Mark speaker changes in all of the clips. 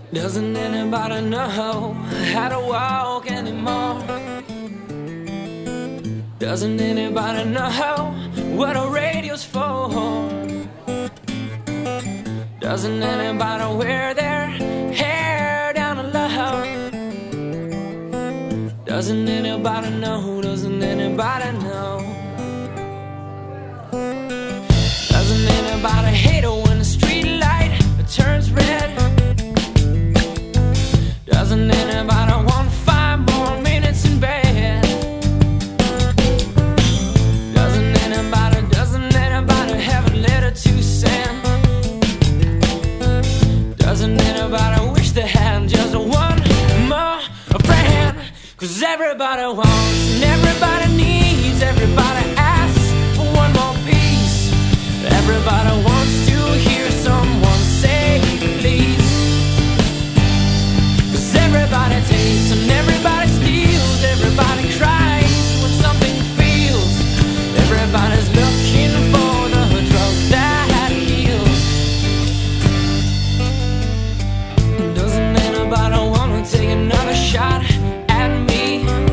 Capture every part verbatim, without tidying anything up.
Speaker 1: Doesn't anybody know how to walk anymore? Doesn't anybody know what a radio's for? Doesn't anybody wear their hair down low? Doesn't anybody know? Doesn't anybody know? Doesn't anybody hate it when the street light turns red? Doesn't anybody want five more minutes in bed? Doesn't anybody, doesn't anybody have a letter to send? Doesn't anybody wish they had just one more friend? Cause everybody wants and everybody needs, everybody asks for one more piece. Everybody wants to hear someone say please. Cause everybody takes and everybody steals, everybody cries when something feels. Everybody's looking for the drug that heals. Doesn't anybody wanna take another shot at me?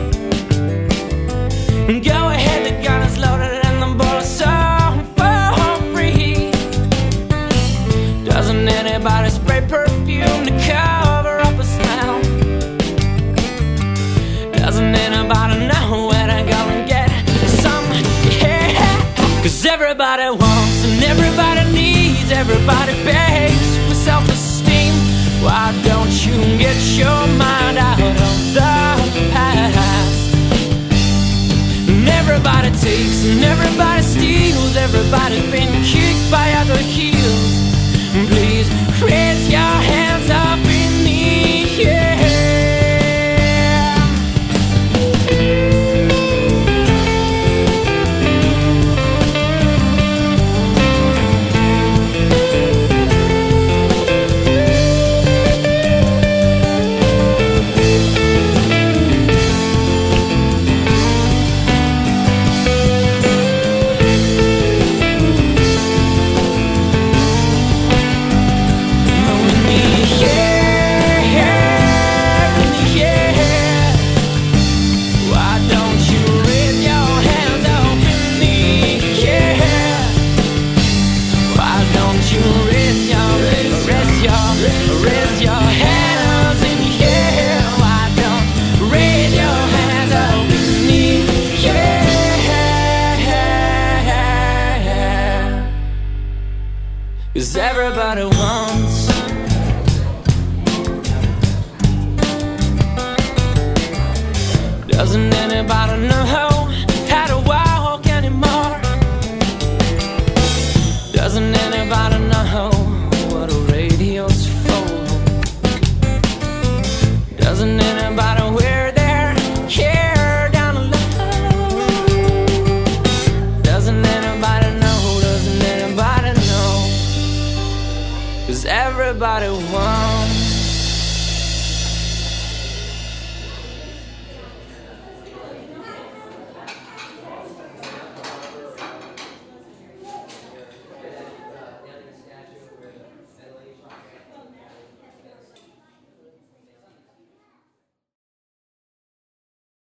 Speaker 1: Go ahead, the gun is loaded and the bullets are for free. Doesn't anybody spray perfume to cover up a smell? Doesn't anybody know where to go and get some? Yeah. Cause everybody wants and everybody needs, everybody begs for self-esteem. Why don't you get your mind out of the past? And everybody takes and everybody steals, everybody's been kicked by other heels. Please raise your hands up in the air. Cause everybody wants. Doesn't anybody know how